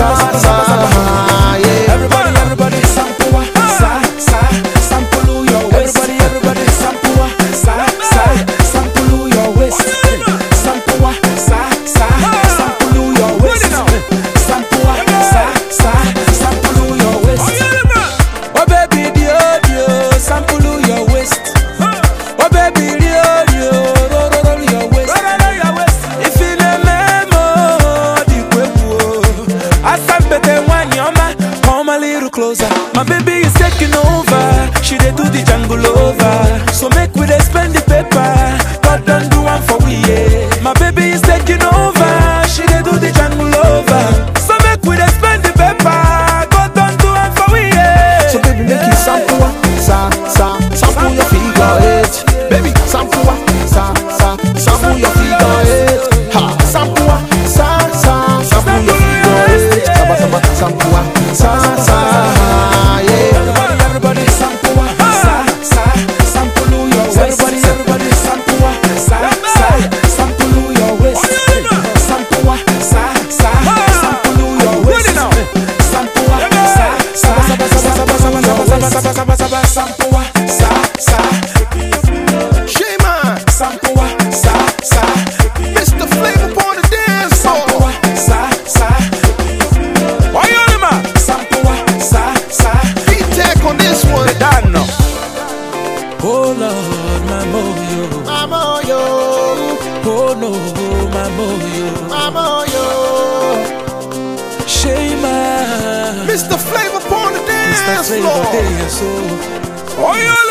yeah. Everybody, sample, sample your waist. Everybody, sample, sample your waist. Sample, sample your waist. Sample, sample your waist. Oh baby, dio, sample your waist. Oh baby, dio, roll your waist. If you don't memo, the queue. I stand better when you're man. Come a little closer. My baby is taking over. She dey do the jungle over. So make we dey spend the paper. God don't do one for we, yeah. My baby is taking over. She dey do the jungle over. So make we dey spend the paper. God don't do one for we, yeah. So baby, make you sample, sample your figure eight. Baby, sample, sample your figure eight. Ha, sample, sample your figure eight. Sample, yeah. Everybody, sample, sample your waist. Everybody, sample, sample your waist. Sample, sample your waist. Sample, Shaman, sample, Mr. Flavor on the dance floor. D-Tech on this one. Oh Lord, my moyo. Oh no, my moyo. Shaman, Mr. Flavor on the dance Mr. floor. Flavor, so.